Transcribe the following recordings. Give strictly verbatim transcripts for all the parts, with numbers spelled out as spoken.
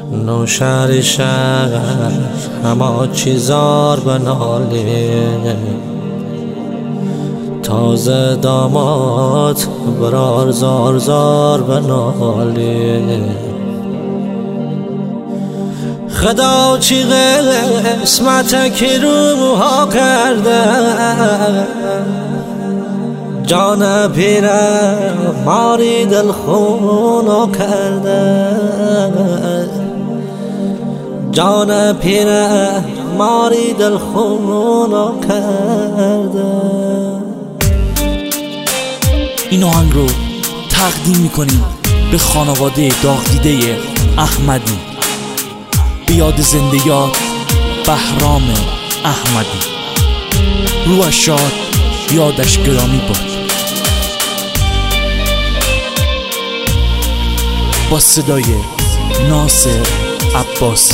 نوشهر شهر همه چیزار بناله، تازه داماد برار زار زار بناله. خدا چی قسمت که روها کرده، جان پیره ماری دل خونو کرده، جان پیره ماری دل خونو کرده. این آهنگ رو تقدیم میکنیم به خانواده داغ دیده احمدی، به یاد زنده یاد بهرام احمدی. روحش شاد، یادش گرامی باد. با صدای ناصر عباسی.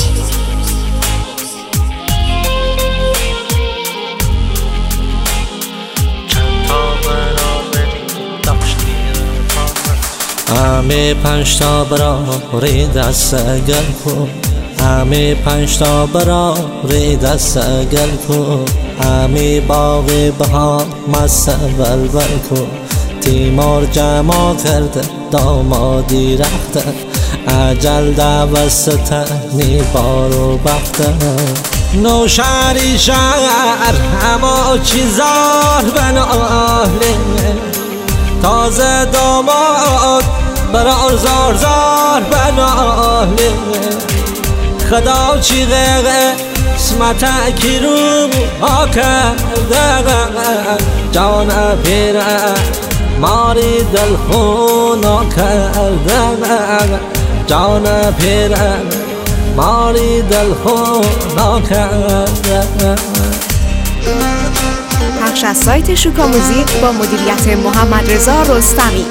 همه پنج تا برای دست گل کن، همه پنج تا برای دست گل کن، همه باغ بهار مست بلبل کن. تیمار جمع کرده دامادی رخته، اجل دوستنی بارو بخته. نوشهری شهر همه چیزار بناله، تازه داماد برار زار زار بناله. خدا چی قسمت کی رو ها کرده، جان پیره ماری دل خونا کرده، جان پیره ماری دل خونا کرده. پخش از سایت شوکا موزیک با مدیریت محمد رضا رستمی.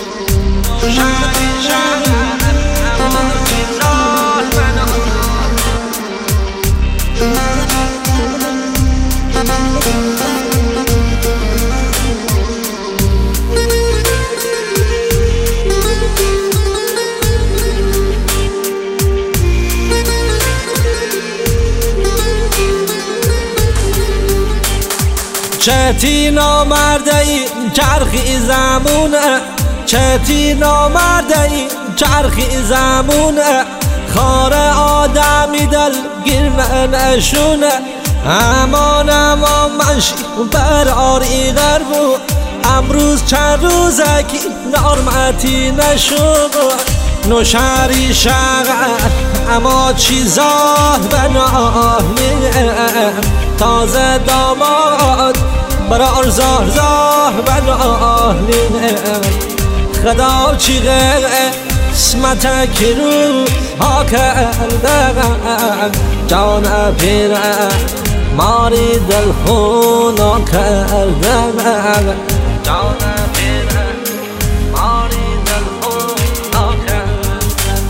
چتی نامرده ای چرخی زمونه، چتی نامرده ای چرخی زمونه. خار آدمی دل گیر نشونه، امان امان منشی براری غربو. امروز چند روزه کی نارمتی نشود. نوشهری شهر اما چیزات بناله، تازه داماد برار زار زار بناله. خدا چی قسمت کی رو ها کرده، جان پیره ماری دل خونا کرده، جان پیره ماری دل خونا کرده.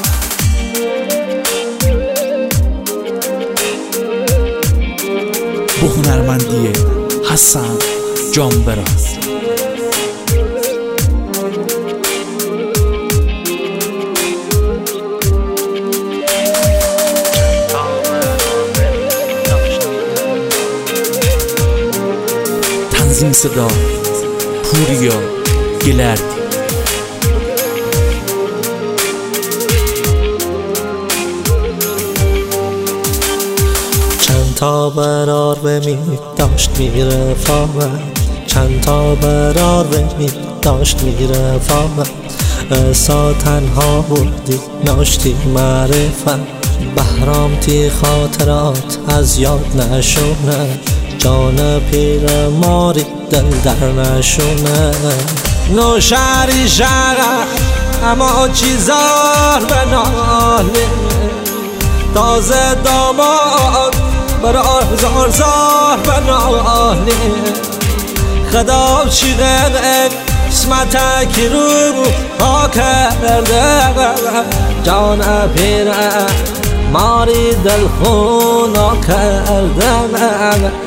با هنرمندی حسن جانبراز. تنظیم صدا پوریا گلردی. چند تا برار بمی داشت میره فامه، چند تا برار بمی داشت میره فامه. اسا تنها بودی ناشتی معرفت، بهرام تی خاطرات از یاد نشونه. جان پیر ماری دل در نشونه. نوشهری شهر اما چیزار بناله، تازه داماد برار زار زار بناله. خدا چی قسمت کی رو ها کرده، جان پیره ماری دل خونا کرده،